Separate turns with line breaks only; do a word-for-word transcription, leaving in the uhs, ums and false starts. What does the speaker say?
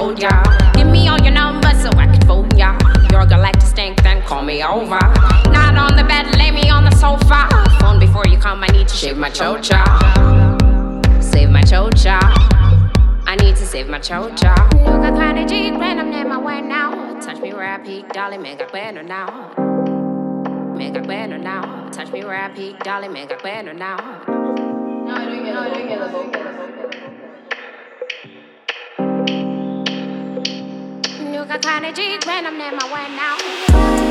told ya. Give me all your numbers so I can phone ya. Your galactic stink, then call me over. Not on the bed, lay me on the sofa. Phone before you come, I need to shave my chocha. Save my chocha. I need to save my chocha. Look, I kinda G when I'm near my way now. Touch me where I peak, darling, make it better now. Make it better now. Touch me where I peak, darling, make it better now.
No, I don't get, no, I don't get the vocal.
Look, I kinda G when I'm near my way now.